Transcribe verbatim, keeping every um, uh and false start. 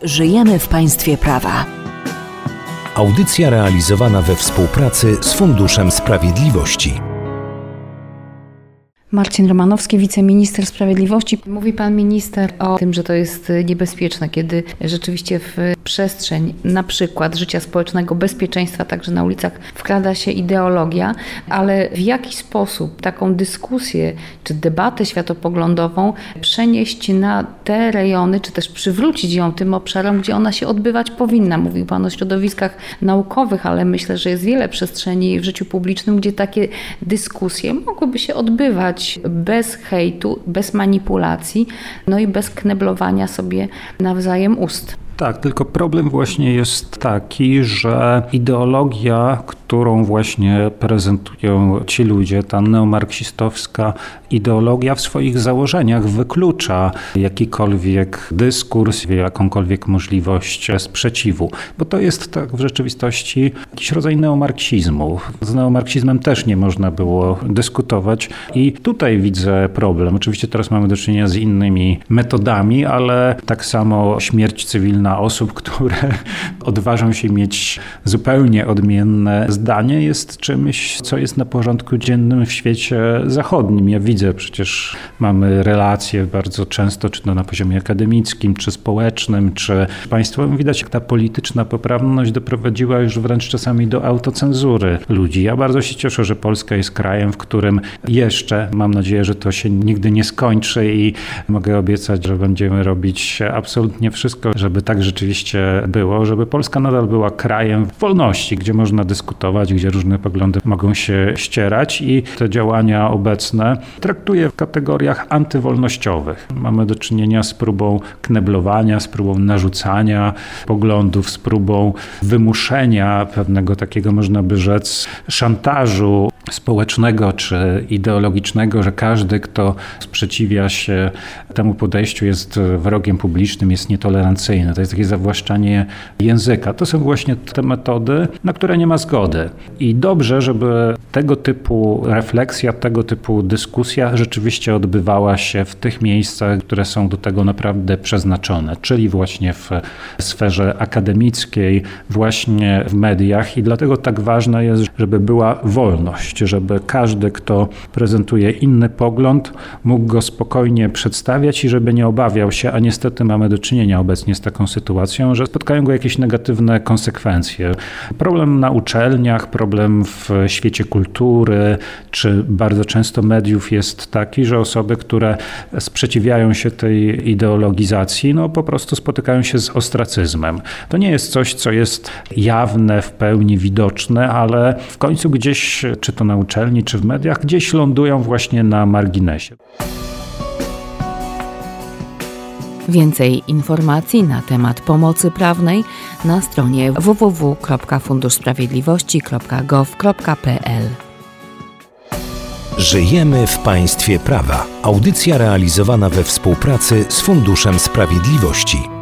Żyjemy w państwie prawa. Audycja realizowana we współpracy z Funduszem Sprawiedliwości. Marcin Romanowski, wiceminister sprawiedliwości. Mówi pan minister o tym, że to jest niebezpieczne, kiedy rzeczywiście w przestrzeń na przykład życia społecznego, bezpieczeństwa także na ulicach wkrada się ideologia, ale w jaki sposób taką dyskusję czy debatę światopoglądową przenieść na te rejony, czy też przywrócić ją tym obszarom, gdzie ona się odbywać powinna. Mówił pan o środowiskach naukowych, ale myślę, że jest wiele przestrzeni w życiu publicznym, gdzie takie dyskusje mogłyby się odbywać bez hejtu, bez manipulacji, no i bez kneblowania sobie nawzajem ust. Tak, tylko problem właśnie jest taki, że ideologia, którą właśnie prezentują ci ludzie, ta neomarksistowska ideologia w swoich założeniach wyklucza jakikolwiek dyskurs, jakąkolwiek możliwość sprzeciwu. Bo to jest tak w rzeczywistości jakiś rodzaj neomarksizmu. Z neomarksizmem też nie można było dyskutować i tutaj widzę problem. Oczywiście teraz mamy do czynienia z innymi metodami, ale tak samo śmierć cywilna osób, które odważą się mieć zupełnie odmienne zdanie, jest czymś, co jest na porządku dziennym w świecie zachodnim. Ja widzę, przecież mamy relacje bardzo często, czy to na poziomie akademickim, czy społecznym, czy państwowym. Widać, jak ta polityczna poprawność doprowadziła już wręcz czasami do autocenzury ludzi. Ja bardzo się cieszę, że Polska jest krajem, w którym jeszcze, mam nadzieję, że to się nigdy nie skończy i mogę obiecać, że będziemy robić absolutnie wszystko, żeby tak rzeczywiście było, żeby Polska nadal była krajem wolności, gdzie można dyskutować, gdzie różne poglądy mogą się ścierać i te działania obecne traktuję w kategoriach antywolnościowych. Mamy do czynienia z próbą kneblowania, z próbą narzucania poglądów, z próbą wymuszenia pewnego takiego, można by rzec, szantażu społecznego czy ideologicznego, że każdy, kto sprzeciwia się temu podejściu, jest wrogiem publicznym, jest nietolerancyjny. To jest takie zawłaszczanie języka. To są właśnie te metody, na które nie ma zgody. I dobrze, żeby tego typu refleksja, tego typu dyskusja rzeczywiście odbywała się w tych miejscach, które są do tego naprawdę przeznaczone, czyli właśnie w sferze akademickiej, właśnie w mediach. I dlatego tak ważne jest, żeby była wolność, żeby każdy, kto prezentuje inny pogląd, mógł go spokojnie przedstawiać i żeby nie obawiał się, a niestety mamy do czynienia obecnie z taką sytuacją, że spotkają go jakieś negatywne konsekwencje. Problem na uczelniach, problem w świecie kultury, czy bardzo często mediów jest taki, że osoby, które sprzeciwiają się tej ideologizacji, no po prostu spotykają się z ostracyzmem. To nie jest coś, co jest jawne, w pełni widoczne, ale w końcu gdzieś, czy to na uczelni, czy w mediach, gdzieś lądują właśnie na marginesie. Więcej informacji na temat pomocy prawnej na stronie w w w kropka fundusz sprawiedliwości kropka gov kropka p l. Żyjemy w państwie prawa. Audycja realizowana we współpracy z Funduszem Sprawiedliwości.